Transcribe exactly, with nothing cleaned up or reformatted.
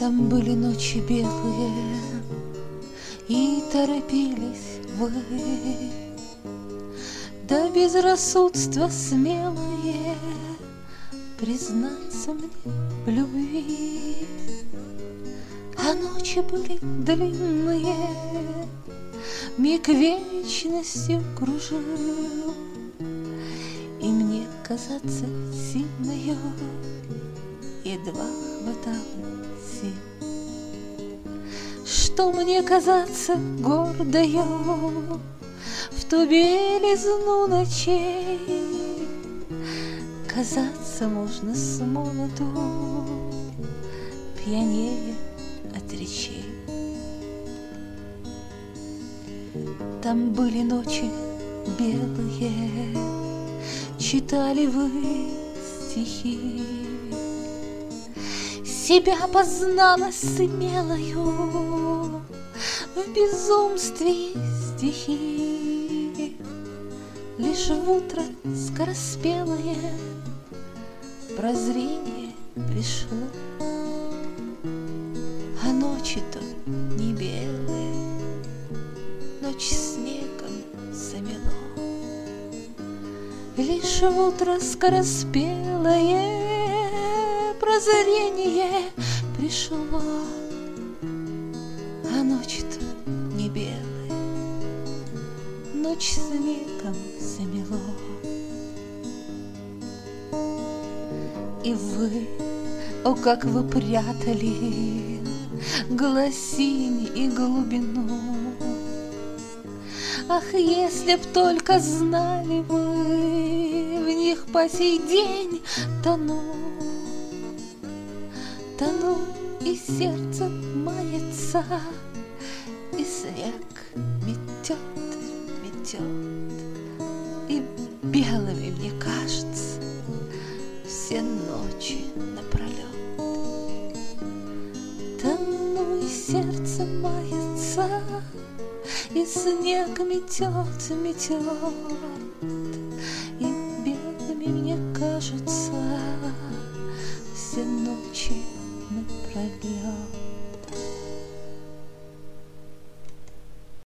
Там были ночи белые, и торопились вы, да безрассудства смелые признаться мне в любви. А ночи были длинные, миг вечностью кружил, и мне казаться сильною едва хватало сил. Что мне казаться гордою в ту белизну ночей? Казаться можно с молоду, пьянее от речей. Там были ночи белые, читали вы стихи, себя познала смелою в безумстве стихи. Лишь в утро скороспелое прозрение пришло, а ночи-то не белые, ночь снегом замело. Лишь в утро скороспелое прозрение пришло, а ночь-то не белая, ночь снегом замело. И вы, о, как вы прятали гласинь и глубину! Ах, если б только знали вы, в них по сей день тону, тону, и сердце мается, и снег метет, метет, и белыми мне кажется все ночи напролет. Тону, и сердце мается, и снег метет, метет.